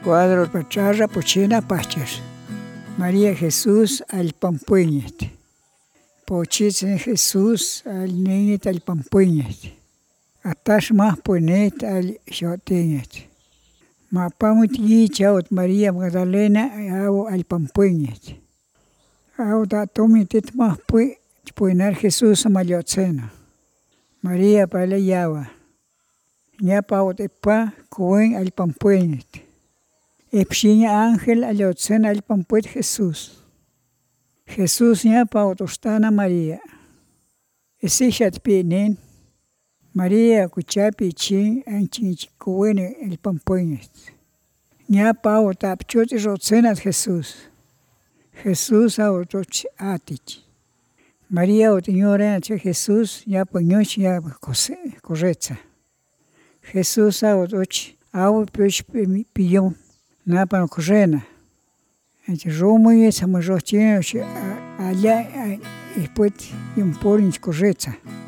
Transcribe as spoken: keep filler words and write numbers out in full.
Cuadro pacharra pochina pachas. María Jesús al pampuñet. Pochitsen Jesús al niñet al pampuñet. Atash más ponet al shoteñet. Mapamut yichaut María Magdalena au al pampuñet. Au da tomitet más pue puenar Jesús mayotzena. María palayawa. Ñapaut epa cuen al pampuñet. Epshiña ángel aliotzena al pampuet Jesús. Jesús ñapaut ostana María. Esichat pinen. María kuchapi chin anchin cuene el pampuñet. Ñapaut apchot rotzena Jesús. Jesús autoch atich. María otiñora che Jesús ya poñoch ya corretza. Jesús autoch au pech pillon. Napa correna. Entonces romo y esa marrochina allá y después y un por corretza.